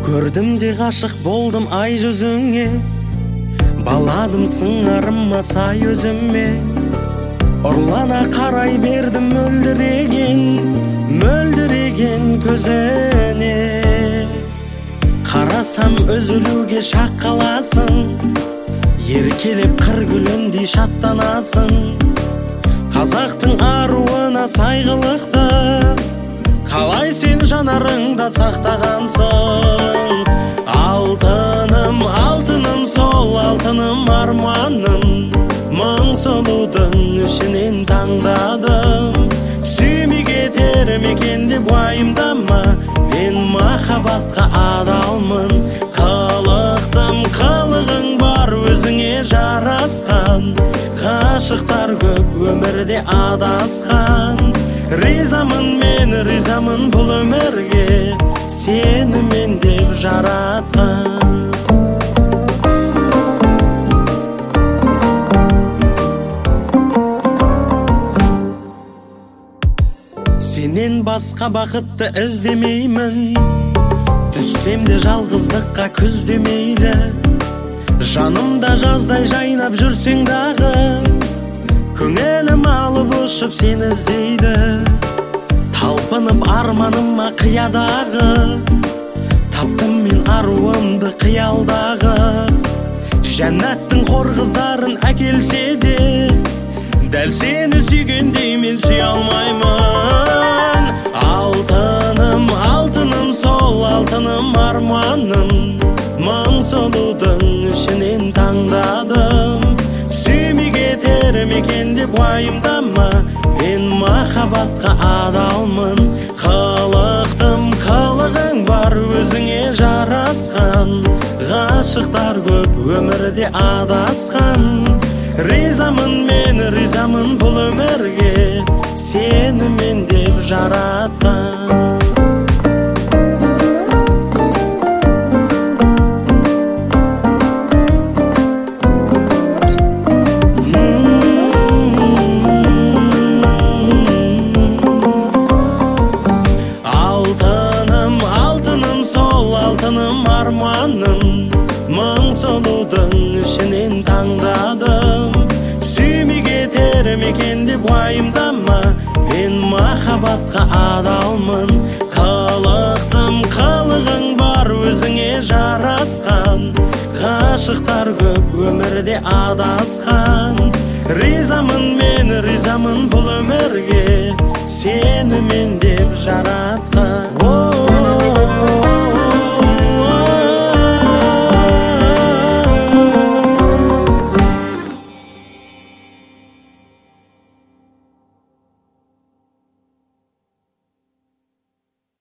Көрдім де ғашық болдым ай жүзіңе, баладым сыңарыма сай өзіме. Ұрлана қарай бердім мөлдіреген көзіне. Қарасам үзілуге шақ қаласың, еркелеп қыр гүліндей шаттанасың. Қазақтың аруына сайғылықты, қалай сен жанарыңда сақтағансың. Алтыным, алтыным, сол алтыным арманым, мың сұлудың ішінен таңдадым. Сүймей кетер мекен деп уайымдама, мен махаббатқа адалмын. Қылықтым, қылығың бар өзіңе жарасқан, ғашықтар көп өмірде адасқан. Ризамын мен, ризамын бұл өмірге, сені мен деп жаратқан. Сенен басқа бақытты іздемеймін, түссем де жалғыздыққа күз демейлі. Жанымда жаздай жайнап жүрсең дағы, көңілім алып ұшып сені іздейді. Талпынып арманыма қиядағы, таптым мен аруымды қиялдағы. Жәннаттың хор қыздарын әкелсе де, дәл сені сүйгендей мен сүйе алмаймын. Алтыным, алтыным, сол алтыным арманым, мың сұлудың ішінен таңдадым. Сүймей кетер мекен деп уайымдама, мен махаббатқа адалмын. Қылықтым, қылығың бар өзіңе жарасқан, ғашықтар көп өмірде адасқан. Ризамын мен, ризамын бұл өмірге, сені мен деп жаратқан. Алтыным, алтыным, сол алтыным арманым, мың сұлудың ішінен таңдадым. Сүймей кетер мекен деп уайымдама, мен махаббатқа адалмын. Қылықтым, қылығың бар өзіңе жарасқан, ғашықтар көп өмірде адасқан. Ризамын мен, ризамын бұл өмірге, сені мен деп жаратқан.